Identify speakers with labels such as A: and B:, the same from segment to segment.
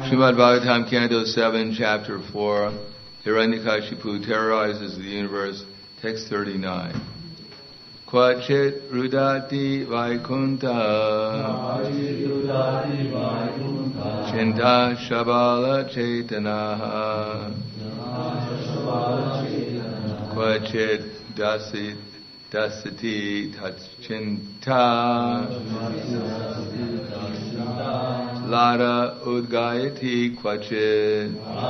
A: Srimad Bhagavatam, Canto 7, Chapter 4, Hiranyakashipu terrorizes the universe, text 39. Kvachit rudati vaikunta Chinta shabala chetanaha Kvachit dasati tachinta Lada udgayati kvachit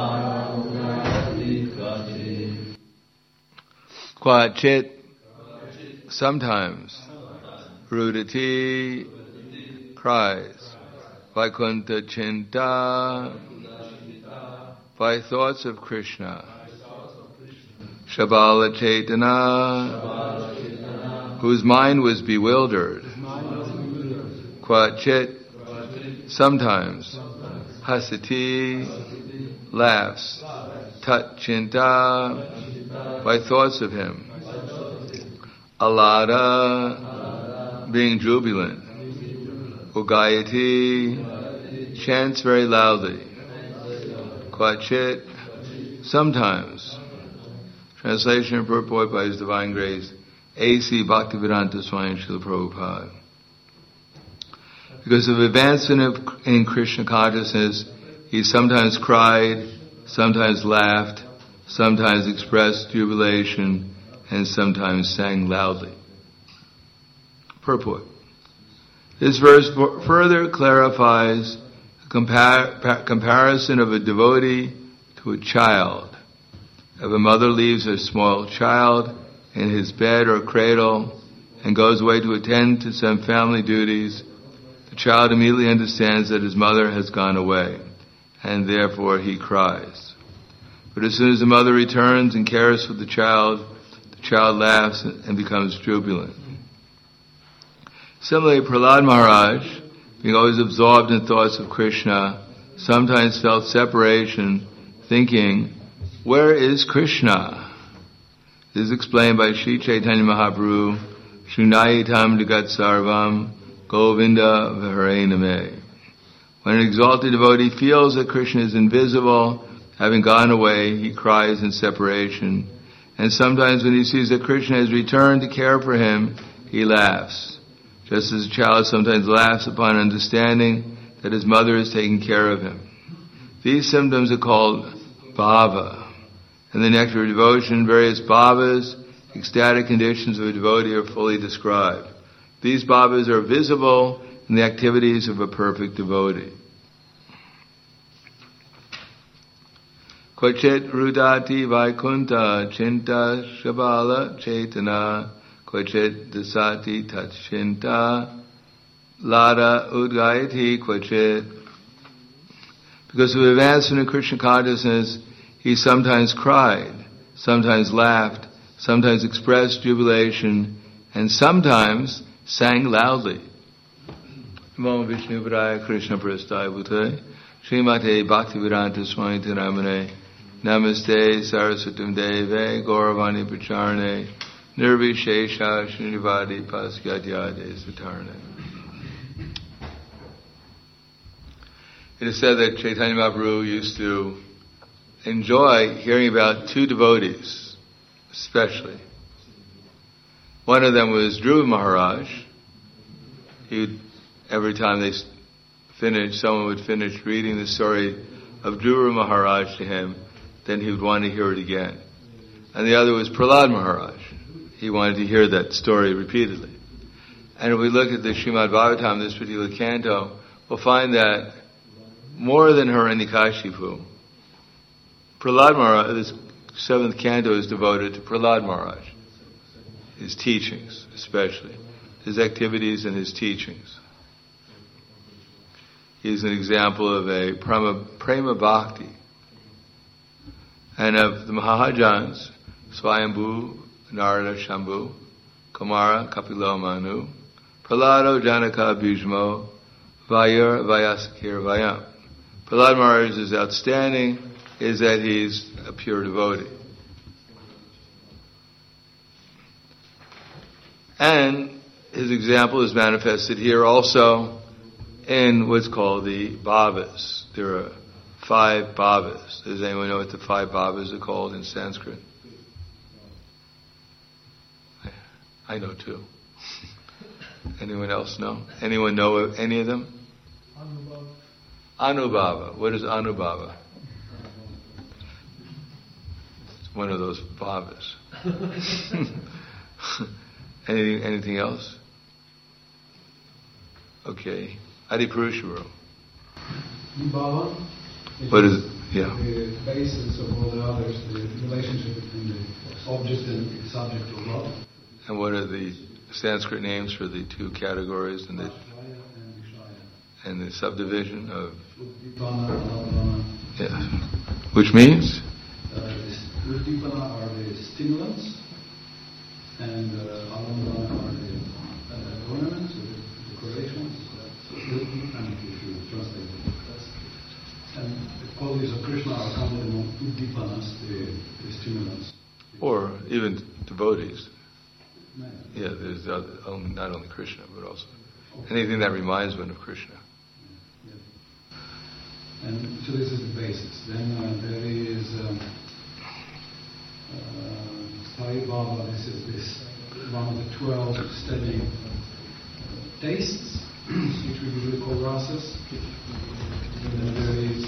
A: Kvachit sometimes Rudati cries Vaikuntha Chinta by thoughts of Krishna Shabala Chaitana whose mind was bewildered Kvachit sometimes Hasati laughs Tat Chinta by thoughts of him Alada being jubilant Ugayati chants very loudly Kvachit sometimes. Translation and purport by His Divine Grace A.C. Bhaktivedanta Swami Srila Prabhupada. Because of advancement in Krishna consciousness, he sometimes cried, sometimes laughed, sometimes expressed jubilation, and sometimes sang loudly. Purport. This verse further clarifies the comparison of a devotee to a child. If a mother leaves her small child in his bed or cradle and goes away to attend to some family duties, the child immediately understands that his mother has gone away, and therefore he cries. But as soon as the mother returns and cares for the child laughs and becomes jubilant. Similarly, Prahlad Maharaj, being always absorbed in thoughts of Krishna, sometimes felt separation, thinking, where is Krishna? This is explained by Sri Chaitanya Mahaprabhu, Shunayitam Jagat Sarvam, Govinda Vihare Name. When an exalted devotee feels that Krishna is invisible, having gone away, he cries in separation. And sometimes when he sees that Krishna has returned to care for him, he laughs. Just as a child sometimes laughs upon understanding that his mother is taking care of him. These symptoms are called bhava. In the Nectar of Devotion, various bhavas, ecstatic conditions of a devotee are fully described. These bhavas are visible in the activities of a perfect devotee. Kvachit rudati vaikunta chinta shabala chaitana Kvachit dasati tachinta lada udgayati kvachit. Because of advancement in Krishna consciousness, he sometimes cried, sometimes laughed, sometimes expressed jubilation, and sometimes sang loudly. Namo Vishnu Padaya Krishna Prasthaya Bhutale Srimate Bhaktivedanta Swami Namane Namaste Saraswatam Deve Gauravani Pacharane Nirvishesha Srinivadi Pasyadyade Satarane. It is said that Chaitanya Mahaprabhu used to enjoy hearing about two devotees, especially. One of them was Dhruva Maharaj. Every time they finished, someone would finish reading the story of Dhruva Maharaj to him, then he would want to hear it again. And the other was Prahlad Maharaj. He wanted to hear that story repeatedly. And if we look at the Srimad Bhagavatam, this particular canto, we'll find that more than Hiranyakashipu, Prahlad Maharaj, this 7th canto is devoted to Prahlad Maharaj. His teachings, especially. His activities and his teachings. He's an example of a prema bhakti. And of the Mahajans, Swayambhu, Narada Shambhu, Kumara, Kapilo Manu, Prahlado Janaka Bhishmo, Vayur Vayasakir Vayam. Prahlad Maharaj is outstanding, is that he's a pure devotee. And his example is manifested here also in what's called the bhavas. There are 5 bhavas. Does anyone know what the 5 bhavas are called in Sanskrit? I know 2. Anyone else know? Anyone know of any of them? Anubhava. What is Anubhava? It's one of those bhavas. Anything else? Okay. Adipurusharu.
B: Bhava.
A: What is it? Yeah.
B: The basis of all the others, the relationship between the object and the subject of love.
A: And what are the Sanskrit names for the 2 categories and the subdivision of? Yeah. Which means?
B: Uddipana are the stimulants, and alambana are the ornaments, or the decorations. If you translate it. And the qualities of Krishna are counted among uddipanas, the stimulants.
A: Or even devotees. Yeah, there's not only Krishna, but also anything that reminds one of Krishna.
B: Yeah. And so this is the basis. Then there is Sthaya Bhava. This is one of the 12 steady tastes, which we usually call rasas. And then there is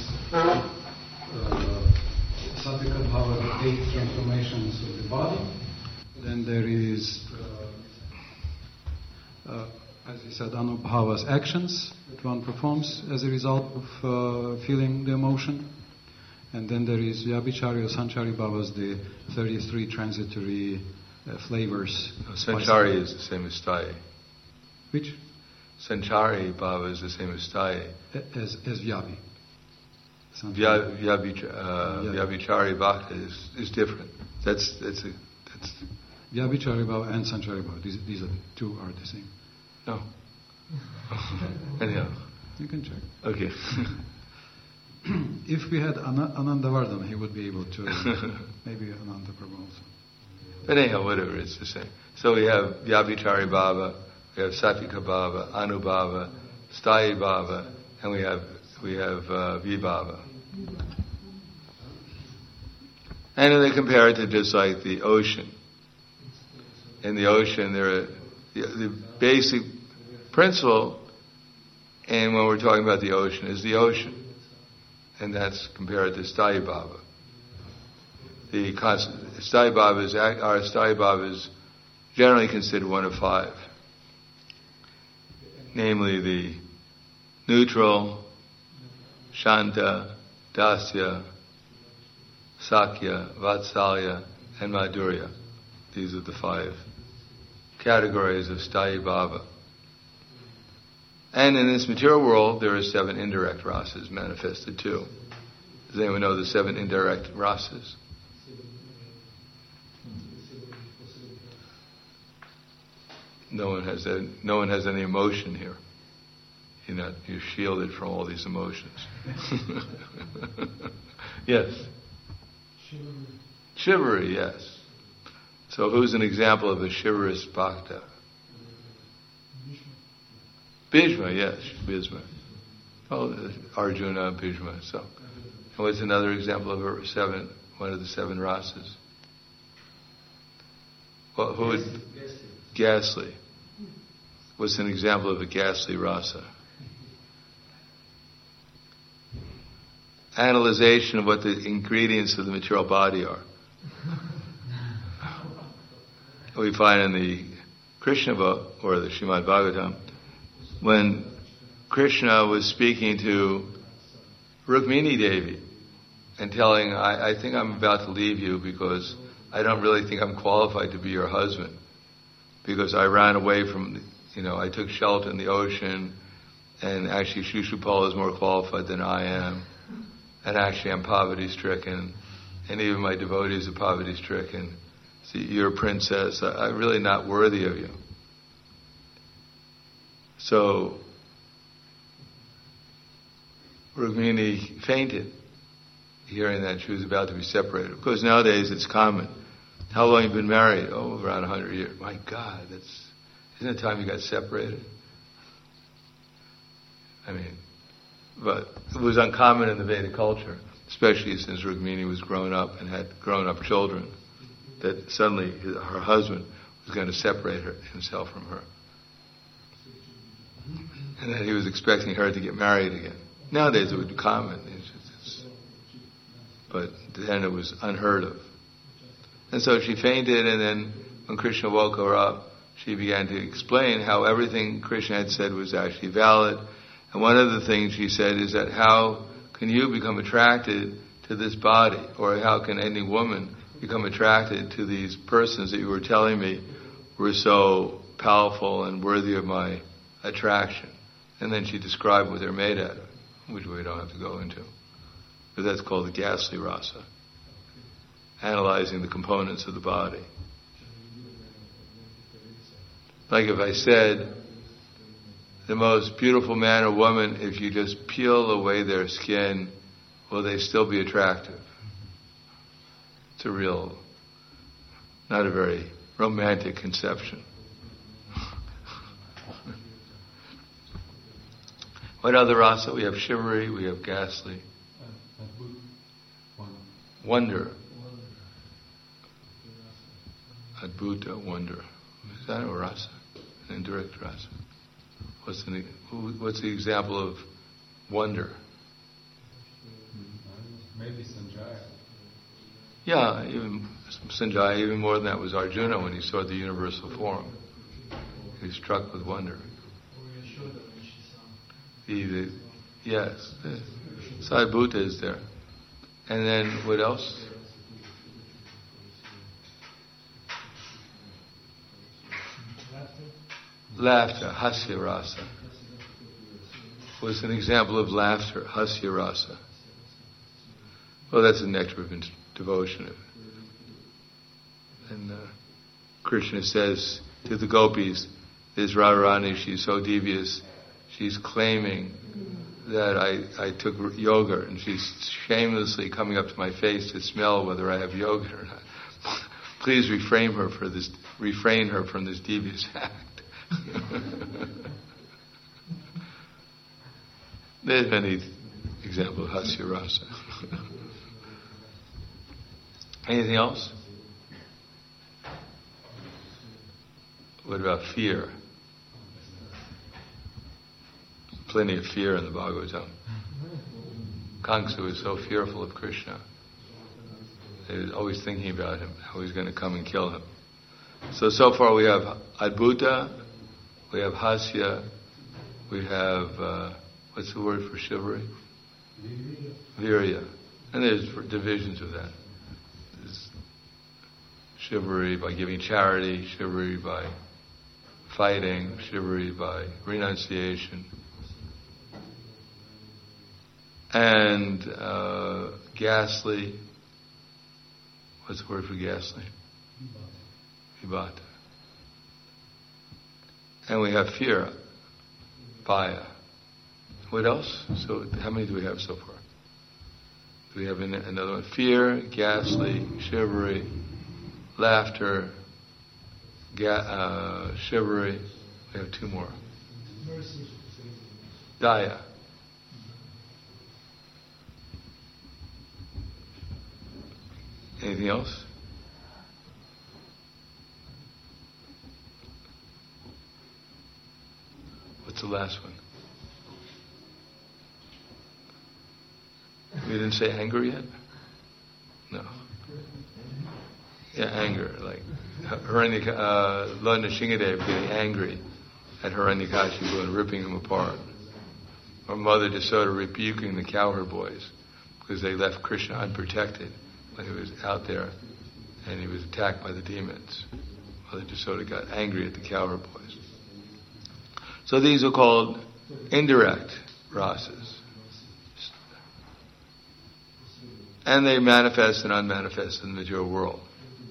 B: Satvika Bhava, the 8 transformations of the body. Then there is, as I said, Anubhava's actions that one performs as a result of feeling the emotion. And then there is Vyabhichari or Sanchari Bhavas, the 33 transitory flavors.
A: Sanchari is the same as Sthaya.
B: Which?
A: Sanchari Bhava is the same as Sthaya.
B: As Vyabhi.
A: Vyabhichari Bhakti is different. That's
B: Vyabhichari Bhava and Sanchari Bhava. These are the 2 are the same.
A: No. Anyhow.
B: You can check.
A: Okay.
B: If we had Anandavardhana, he would be able to. Maybe Ananda Prabhu also.
A: But anyhow, whatever, it's the same. So we have Vyabhichari Bhava, we have Satvika Bhava, Anubhava, Sthaya Bhava, and we have Vibhava. And then they compare it to just like the ocean. In the ocean, the basic principle, and when we're talking about the ocean, is the ocean. And that's compared to Sthaya Bhava. The Sthaya Bhava is generally considered one of 5. Namely the neutral, Shanta, Dasya, Sakya, Vatsalya, and Madhurya. These are the 5 categories of Sthaya Bhava. And in this material world, there are 7 indirect rasas manifested too. Does anyone know the 7 indirect rasas? No one has any emotion here. You're shielded from all these emotions. Yes. Chivalry, yes. So who's an example of a chivalrous bhakta? Bhishma, yes, Bhishma. Oh, Arjuna, Bhishma. So, and what's another example of one of the 7 rasas? Well, who would? Ghastly. What's an example of a ghastly rasa? Analyzation of what the ingredients of the material body are. We find in the Krishna book, or the Srimad Bhagavatam, when Krishna was speaking to Rukmini Devi and telling, I think I'm about to leave you because I don't really think I'm qualified to be your husband, because I ran away from, I took shelter in the ocean, and actually Shishupala is more qualified than I am, and actually I'm poverty-stricken, and even my devotees are poverty-stricken. See, you're a princess, I'm really not worthy of you. So, Rukmini fainted, hearing that she was about to be separated. Of course, nowadays it's common. How long have you been married? Oh, around 100 years. My God, isn't it time you got separated? I mean, But it was uncommon in the Vedic culture, especially since Rukmini was grown up and had grown-up children, that suddenly her husband was going to separate himself from her. And that he was expecting her to get married again. Nowadays it would be common, but then it was unheard of. And so she fainted, and then when Krishna woke her up, she began to explain how everything Krishna had said was actually valid. And one of the things she said is that how can you become attracted to this body? Or how can any woman become attracted to these persons that you were telling me were so powerful and worthy of my attraction? And then she described what they're made out of, which we don't have to go into. But that's called the ghastly rasa. Analyzing the components of the body. Like if I said, the most beautiful man or woman, if you just peel away their skin, will they still be attractive? It's not a very romantic conception. What other rasa? We have shivery, we have ghastly. Wonder. Adbhuta, wonder. Is that a rasa? An indirect rasa? What's the example of wonder?
B: Maybe Sanjaya.
A: Yeah, even Sanjaya, even more than that was Arjuna when he saw the universal form. He was struck with wonder. Yes, Sadbhuta is there. And then what else? Laughter, hasya rasa. What's an example of laughter, hasya rasa? Well, that's the nectar of devotion. And Krishna says to the gopis, this Radharani, she's so devious, she's claiming that I took yoga, and she's shamelessly coming up to my face to smell whether I have yoga or not. Please refrain her from this devious act. There's many examples of hasya rasa. Anything else? What about fear? Plenty of fear in the Bhagavatam. Kamsa was so fearful of Krishna. He was always thinking about him, how he's going to come and kill him. So far we have Adbhuta, we have Hasya, we have, what's the word for chivalry? Virya. And there's divisions of that. There's chivalry by giving charity, chivalry by fighting, chivalry by renunciation. And ghastly, what's the word for ghastly? Vibhata. And we have fear, bhaya. What else? So how many do we have so far? Do we have another one? Fear, ghastly, chivalry, laughter, chivalry. We have two more. Daya. Anything else? What's the last one? We didn't say anger yet? No. Yeah, anger. Like Lord Nrsingadev getting angry at Hiranyakashipu and ripping him apart. Or Mother Yasoda rebuking the cowherd boys because they left Krishna unprotected when he was out there and he was attacked by the demons. Mother Yasoda got angry at the cowherd boys. So these are called indirect rasas. And they manifest and unmanifest in the material world.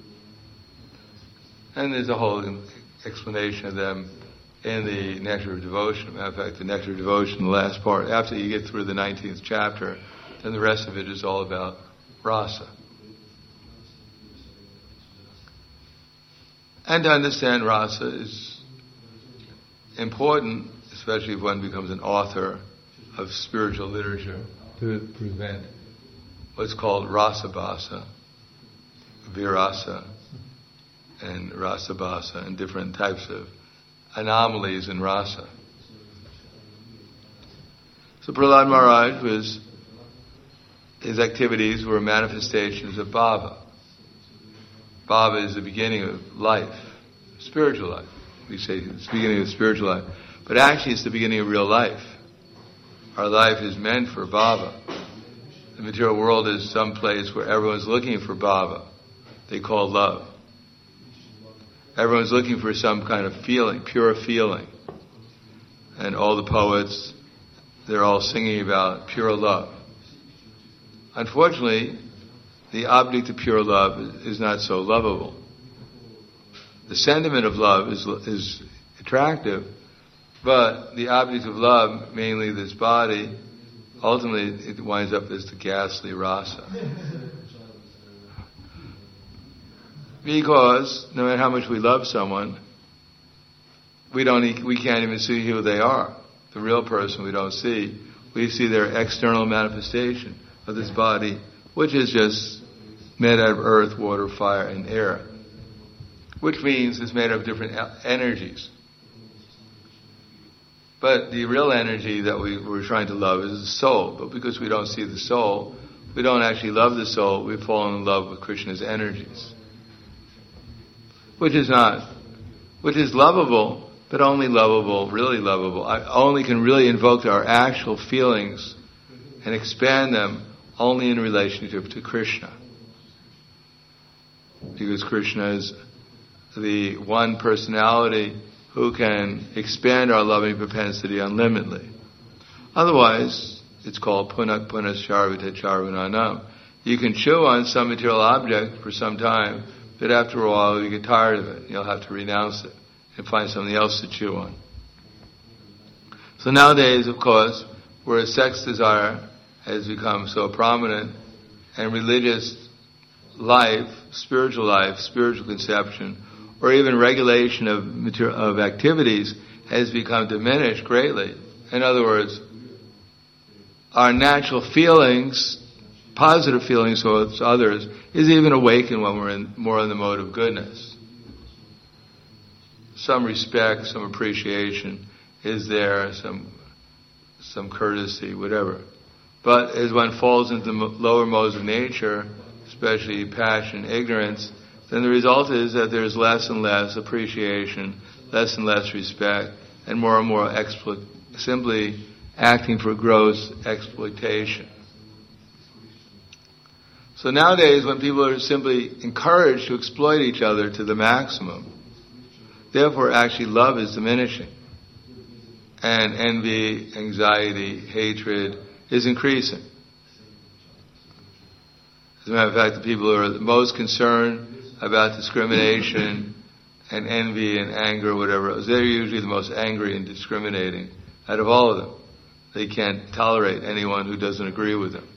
A: And there's a whole explanation of them in the Nectar of Devotion. Matter of fact, the Nectar of Devotion, the last part, after you get through the 19th chapter, then the rest of it is all about rasa. And to understand rasa is important, especially if one becomes an author of spiritual literature to prevent what's called rasabhasa, virasa, and rasabhasa, and different types of anomalies in rasa. So Prahlad Maharaj his activities were manifestations of bhava. Bhava is the beginning of life, spiritual life. We say it's the beginning of spiritual life. But actually it's the beginning of real life. Our life is meant for bhava. The material world is some place where everyone's looking for bhava. They call love. Everyone's looking for some kind of feeling, pure feeling. And all the poets, they're all singing about pure love. Unfortunately, the object of pure love is not so lovable. The sentiment of love is attractive, but the object of love, mainly this body, ultimately it winds up as the ghastly rasa. Because no matter how much we love someone, we can't even see who they are. The real person we don't see. We see their external manifestation of this body, which is just made out of earth, water, fire, and air. Which means it's made of different energies. But the real energy that we're trying to love is the soul. But because we don't see the soul, we don't actually love the soul, we fall in love with Krishna's energies. Which is lovable, but only lovable, really lovable. Only can really invoke our actual feelings and expand them only in relationship to Krishna. Because Krishna is the one personality who can expand our loving propensity unlimitedly. Otherwise, it's called punak punas charvita charvananam. You can chew on some material object for some time, but after a while you get tired of it. You'll have to renounce it and find something else to chew on. So nowadays, of course, where sex desire has become so prominent, and religious life, spiritual conception, or even regulation of activities has become diminished greatly. In other words, our natural feelings, positive feelings towards others, is even awakened when we're more in the mode of goodness. Some respect, some appreciation is there, some courtesy, whatever. But as one falls into the lower modes of nature, especially passion, ignorance, then the result is that there's less and less appreciation, less and less respect, and more simply acting for gross exploitation. So nowadays, when people are simply encouraged to exploit each other to the maximum, therefore actually love is diminishing. And envy, anxiety, hatred is increasing. As a matter of fact, the people who are the most concerned about discrimination and envy and anger, whatever, they're usually the most angry and discriminating out of all of them. They can't tolerate anyone who doesn't agree with them.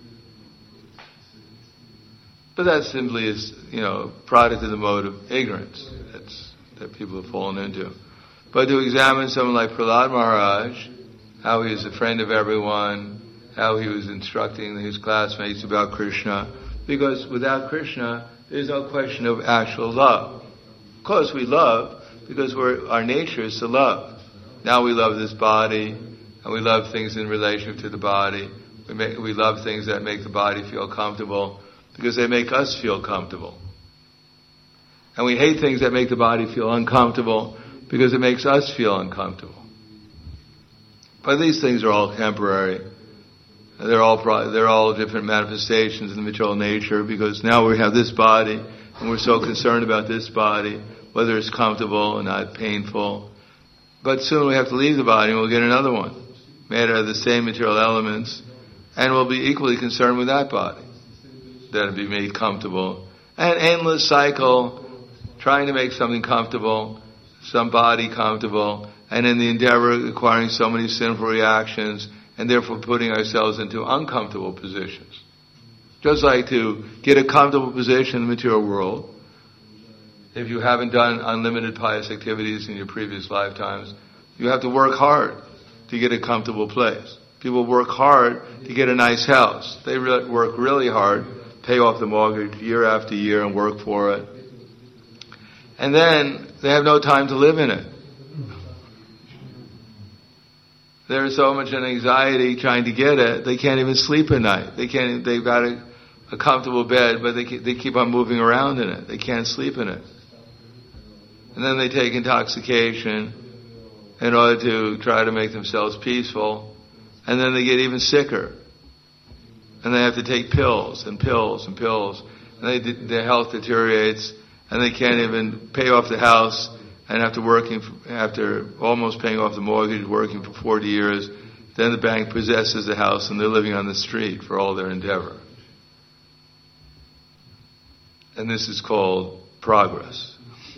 A: But that simply is, product of the mode of ignorance that people have fallen into. But to examine someone like Prahlad Maharaj, how he was a friend of everyone, how he was instructing his classmates about Krishna, because without Krishna, there's no question of actual love. Of course we love, because our nature is to love. Now we love this body, and we love things in relation to the body. We love things that make the body feel comfortable, because they make us feel comfortable. And we hate things that make the body feel uncomfortable, because it makes us feel uncomfortable. But these things are all temporary. They're all different manifestations of the material nature, because now we have this body, and we're so concerned about this body, whether it's comfortable or not painful. But soon we have to leave the body, and we'll get another one, made out of the same material elements, and we'll be equally concerned with that body, that'll be made comfortable. An endless cycle, trying to make something comfortable, some body comfortable, and in the endeavor of acquiring so many sinful reactions, and therefore putting ourselves into uncomfortable positions. Just like to get a comfortable position in the material world, if you haven't done unlimited pious activities in your previous lifetimes, you have to work hard to get a comfortable place. People work hard to get a nice house. They work really hard, pay off the mortgage year after year and work for it. And then they have no time to live in it. There's so much anxiety trying to get it, they can't even sleep at night. They've got a comfortable bed, but they keep on moving around in it. They can't sleep in it. And then they take intoxication in order to try to make themselves peaceful. And then they get even sicker. And they have to take pills and pills and pills. And their health deteriorates, and they can't even pay off the house. And after almost paying off the mortgage, working for 40 years, then the bank possesses the house and they're living on the street for all their endeavor. And this is called progress.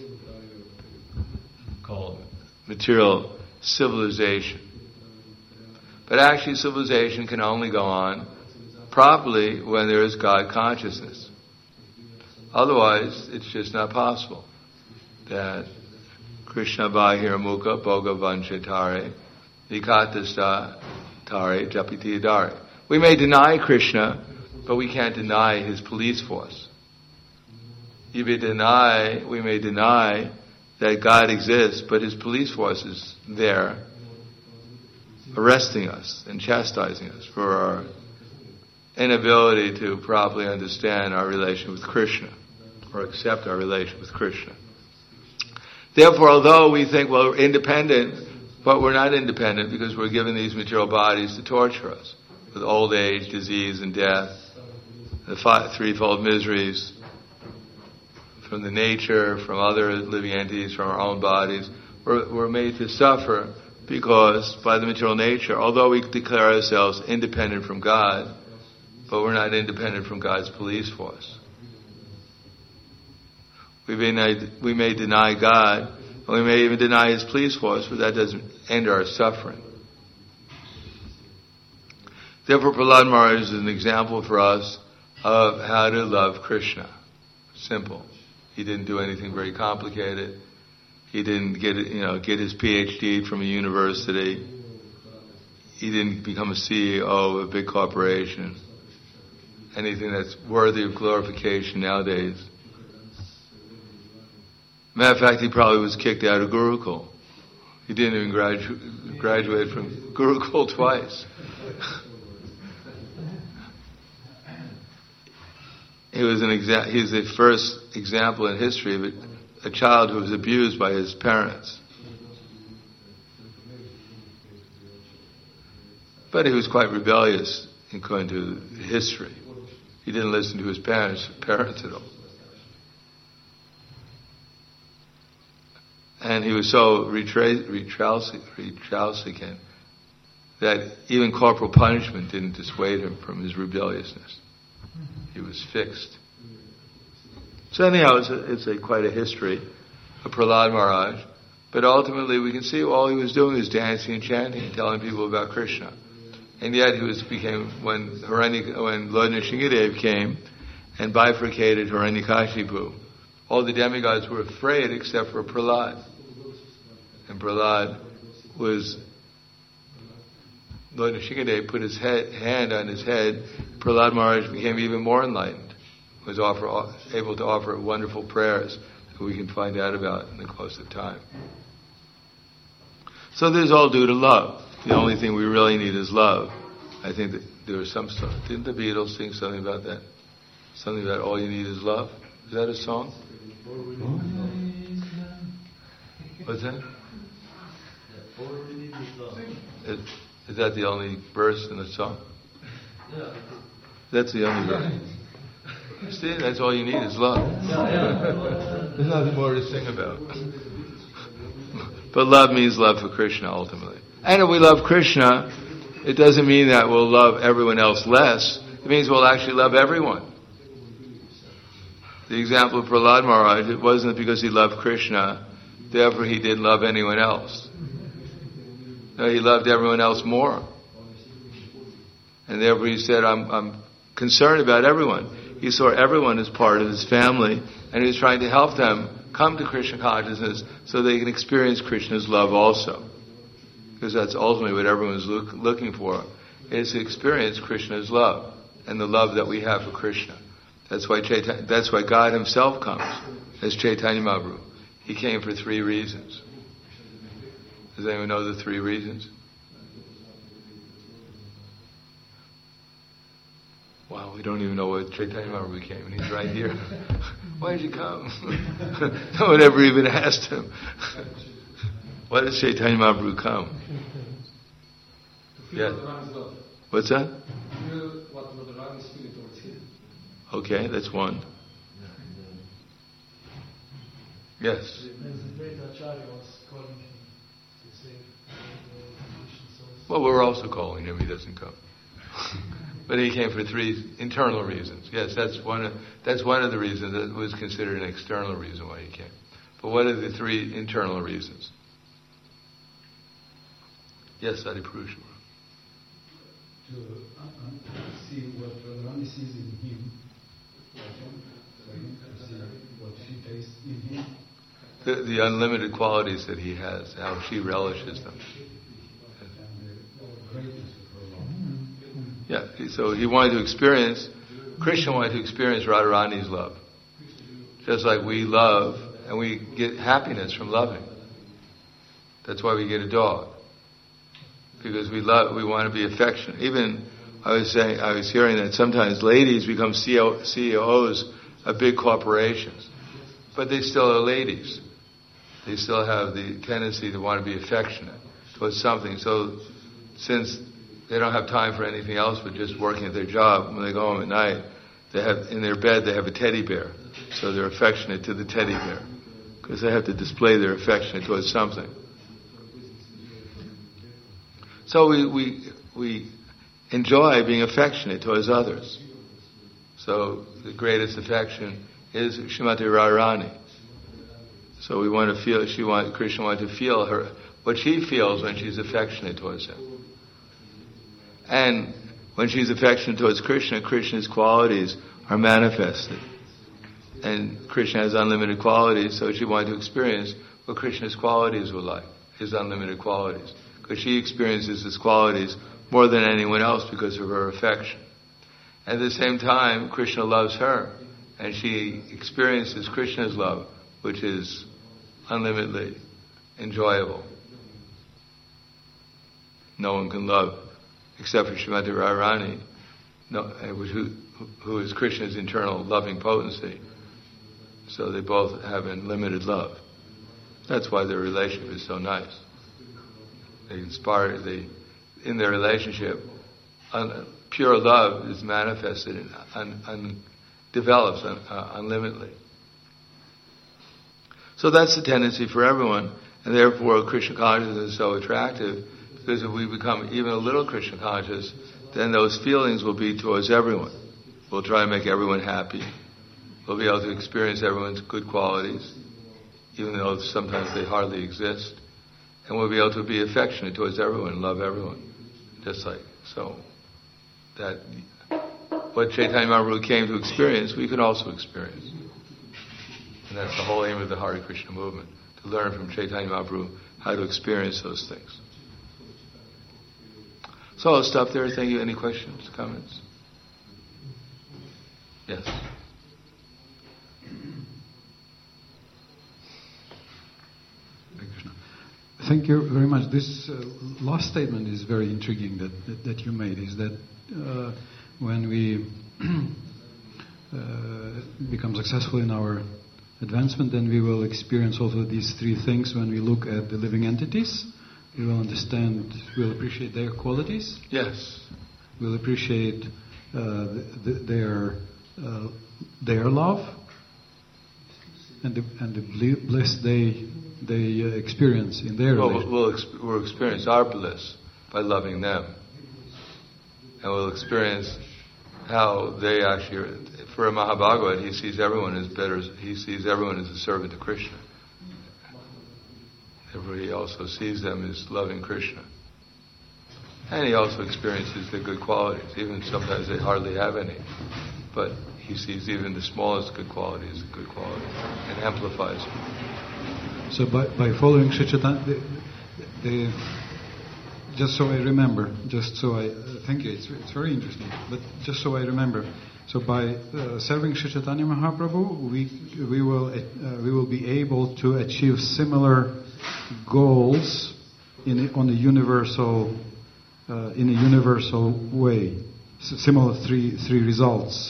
A: Called material civilization. But actually civilization can only go on properly when there is God consciousness. Otherwise, it's just not possible. That Krishna Bahir Mukha Bhoga Vanchatare Vikatasta Tare Japiti Adare. We may deny Krishna, but we can't deny his police force. We may deny that God exists, but his police force is there arresting us and chastising us for our inability to properly understand our relation with Krishna or accept our relation with Krishna. Therefore, although we think, well, we're independent, but we're not independent because we're given these material bodies to torture us with old age, disease, and death, the threefold miseries from the nature, from other living entities, from our own bodies. We're made to suffer because by the material nature, although we declare ourselves independent from God, but we're not independent from God's police force. We may deny God, and we may even deny his police force, but that doesn't end our suffering. Therefore, Prahlad Maharaj is an example for us of how to love Krishna. Simple. He didn't do anything very complicated. He didn't get his PhD from a university. He didn't become a CEO of a big corporation. Anything that's worthy of glorification nowadays. Matter of fact, he probably was kicked out of Gurukul. He didn't even graduate from Gurukul twice. He's the first example in history of a child who was abused by his parents. But he was quite rebellious according to history. He didn't listen to his parents at all. And he was so recalcitrant that even corporal punishment didn't dissuade him from his rebelliousness. He was fixed. So anyhow, it's quite a history of Prahlad Maharaj. But ultimately we can see all he was doing was dancing and chanting and telling people about Krishna. And yet when Lord Nrsingadev came and bifurcated Hiranyakashipu, all the demigods were afraid except for Prahlad. And Prahlad Lord Nrsingadev put his hand on his head. Prahlad Maharaj became even more enlightened. Was able to offer wonderful prayers that we can find out about in the course of time. So this is all due to love. The only thing we really need is love. I think that there was some song. Didn't the Beatles sing something about that? Something about all you need is love? Is that a song? What's that? Is that the only verse in the song? That's the only verse. See, that's all you need is love. There's nothing more to sing about. But love means love for Krishna ultimately. And if we love Krishna, it doesn't mean that we'll love everyone else less. It means we'll actually love everyone. The example of Prahlad Maharaj, it wasn't because he loved Krishna, therefore he didn't love anyone else. No, he loved everyone else more. And therefore he said, I'm concerned about everyone. He saw everyone as part of his family, and he was trying to help them come to Krishna consciousness so they can experience Krishna's love also. Because that's ultimately what everyone's looking for, is to experience Krishna's love and the love that we have for Krishna. That's why God Himself comes as Chaitanya Mahaprabhu. He came for 3 reasons. Does anyone know the 3 reasons? Wow, we don't even know what Chaitanya Mahaprabhu came, and he's right here. Why did you come? No one ever even asked him. Why does Chaitanya Mahaprabhu come? Yeah. What's that? Okay, that's one. Yes.
C: As the great Acharya was calling him to save Krishna.
A: Well, we're also calling him. He doesn't come. But he came for 3 internal reasons. Yes, that's one of the reasons that was considered an external reason why he came. But what are the 3 internal reasons? Yes, Adipurusha.
B: To see what Radharani sees in him, to see what she tastes in him.
A: The unlimited qualities that he has, how she relishes them.
B: And the greatness of her love.
A: Yeah, so he wanted to experience, Krishna wanted to experience Radharani's love. Just like we love, and we get happiness from loving. That's why we get a dog. Because we want to be affectionate. Even, I was hearing that sometimes ladies become CEOs of big corporations. But they still are ladies. They still have the tendency to want to be affectionate towards something. So, since they don't have time for anything else but just working at their job, when they go home at night, they have, in their bed, they have a teddy bear. So they're affectionate to the teddy bear. Because they have to display their affection towards something. So we enjoy being affectionate towards others. So the greatest affection is Srimati Radharani. So we want to feel, Krishna wanted to feel her, what she feels when she's affectionate towards him. And when she's affectionate towards Krishna, Krishna's qualities are manifested. And Krishna has unlimited qualities, so she wanted to experience what Krishna's qualities were like, his unlimited qualities. Because she experiences his qualities more than anyone else because of her affection. At the same time, Krishna loves her, and she experiences Krishna's love, which is unlimitedly enjoyable. No one can love except for Srimati Radharani, who is Krishna's internal loving potency. So they both have unlimited love. That's why their relationship is so nice. They inspire, in their relationship, pure love is manifested and develops unlimitedly. So that's the tendency for everyone, and therefore Krishna consciousness is so attractive, because if we become even a little Krishna conscious, then those feelings will be towards everyone. We'll try to make everyone happy. We'll be able to experience everyone's good qualities, even though sometimes they hardly exist. And we'll be able to be affectionate towards everyone, love everyone. Just like, so, that what Chaitanya Mahaprabhu came to experience, we can also experience. And that's the whole aim of the Hare Krishna movement, to learn from Chaitanya Mahaprabhu how to experience those things. So I'll stop there. Thank you. Any questions, comments? Yes.
B: Thank you very much. This last statement is very intriguing that you made, is that when we become successful in our advancement, then we will experience also these 3 things. When we look at the living entities, we will understand, we'll appreciate their qualities.
A: Yes.
B: We'll appreciate their love and the bliss they experience in their relationship.
A: We'll experience our bliss by loving them. And we'll experience how they actually, for a Mahabhagavad, he sees everyone as a servant to Krishna. Therefore he also sees them as loving Krishna. And he also experiences their good qualities, even sometimes they hardly have any. But he sees even the smallest good quality as a good quality and amplifies it.
B: So by following Sri Chaitanya, just so I remember, thank you, it's very interesting, but just so I remember, so by serving Sri Chaitanya Mahaprabhu, we will be able to achieve similar goals in a universal way, similar three results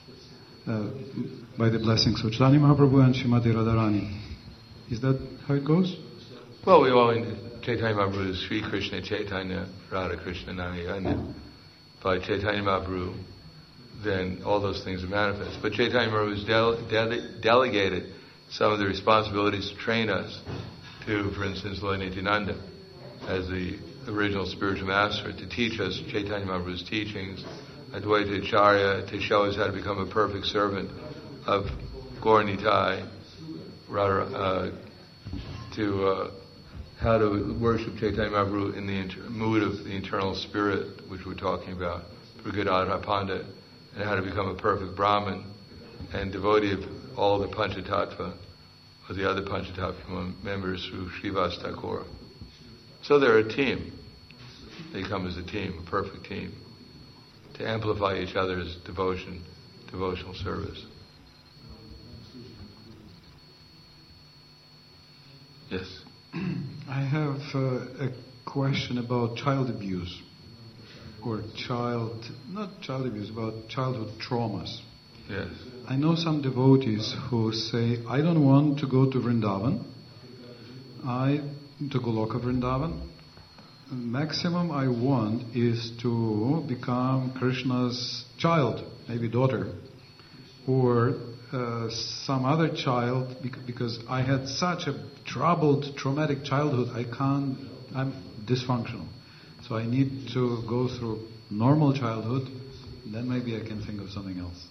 B: by the blessings of Chaitanya Mahaprabhu and Srimati Radharani. Is that how it goes?
A: Well, we all Chaitanya Mahaprabhu is Sri Krishna Chaitanya Radha Krishna Narayana. By Chaitanya Mahaprabhu, then all those things are manifest. But Chaitanya Mahaprabhu has delegated some of the responsibilities to train us to, for instance, Lord Nityananda, as the original spiritual master, to teach us Chaitanya Mahaprabhu's teachings, Advaita Acharya, to show us how to become a perfect servant of Gaur Nitai, how to worship Chaitanya Mahaprabhu in the mood of the internal spirit, which we're talking about, Pragadadha Pandit, and how to become a perfect Brahmin and devotee of all the Panchatattva, or the other Panchatattva members through Srivas Thakur. So they're a team. They come as a team, a perfect team, to amplify each other's devotional service. Yes.
B: I have a question about child abuse, or not child abuse, about childhood traumas.
A: Yes.
B: I know some devotees who say, I don't want to go to Vrindavan, to Goloka Vrindavan. Maximum I want is to become Krishna's child, maybe daughter, or some other child, because I had such a troubled, traumatic childhood, I'm dysfunctional. So I need to go through normal childhood, then maybe I can think of something else.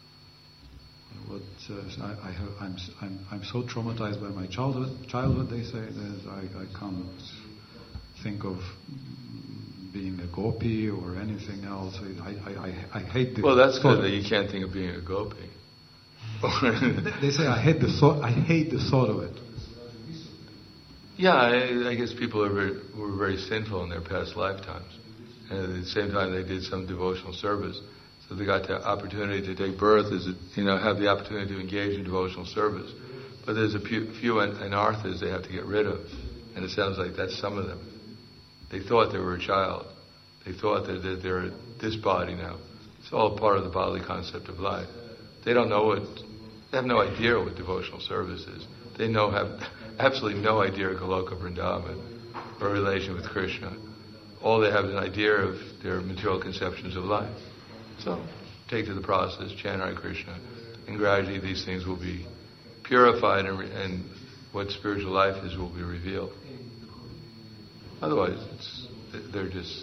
B: I'm so traumatized by my childhood, they say, that I can't think of being a gopi or anything else. I hate the
A: Well, that's good that you can't think of being a gopi.
B: They say I hate the thought of it.
A: Yeah, I guess people were very sinful in their past lifetimes. And at the same time they did some devotional service. So they got the opportunity to take birth, have the opportunity to engage in devotional service. But there's a few anarthas they have to get rid of. And it sounds like that's some of them. They thought they were a child. They thought that they're this body now. It's all part of the bodily concept of life. They have no idea what devotional service is. They have absolutely no idea of Goloka Vrindavan or relation with Krishna. All they have is an idea of their material conceptions of life. So, take to the process, chant Hare Krishna, and gradually these things will be purified and what spiritual life is will be revealed. Otherwise, they're just...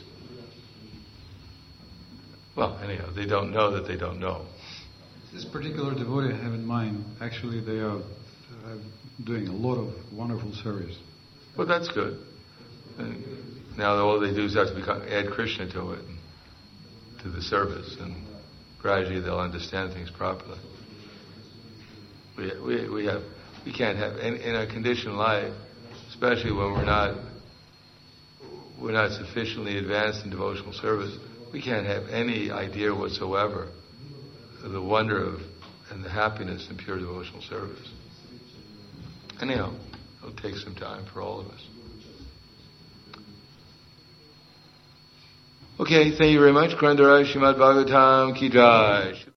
A: Well, anyhow, they don't know that they don't know.
B: This particular devotee I have in mind, actually they are doing a lot of wonderful service.
A: Well, that's good. And now all they do is have to add Krishna to it, to the service, and gradually they'll understand things properly. We can't have in a conditioned life, especially when we're not sufficiently advanced in devotional service, we can't have any idea whatsoever of the wonder of and the happiness in pure devotional service. Anyhow, it'll take some time for all of us. Okay, thank you very much. Grandhara Srimad Bhagavatam Ki Jai.